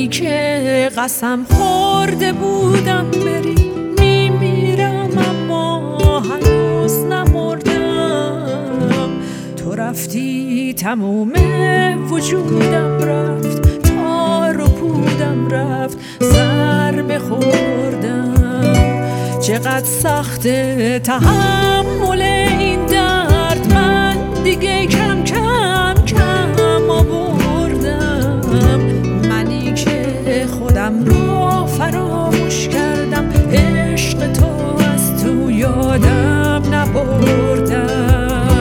که قسم خورده بودم بری، میمیرم اما هنوز نمردم. تو رفتی تموم وجودم رفت، تار و پودم رفت، سر بخوردم. چقدر سخت تحمل این درد، من دیگه کم کم کم آوردم. منی که خودم رو فراموش کردم، عشق تو از تو یادم نبردم.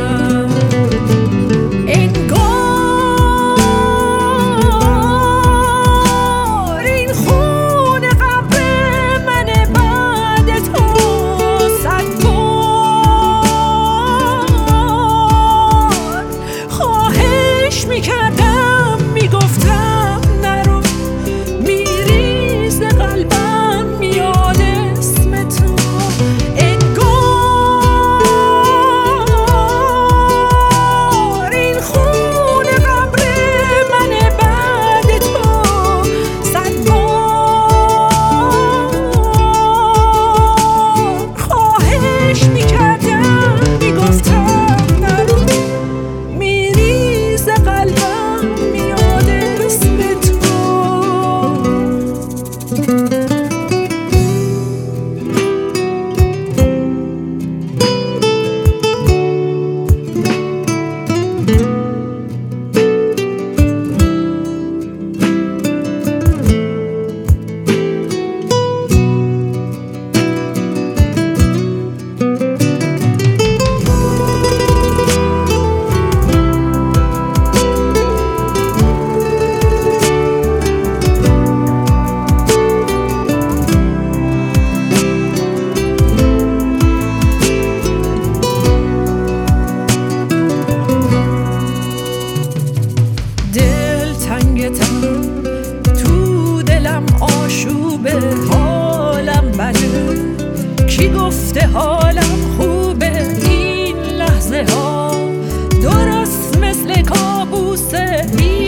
تو دلم آشوبه، حالم بده، کی گفته حالم خوبه؟ این لحظه ها درست مثل کابوسه.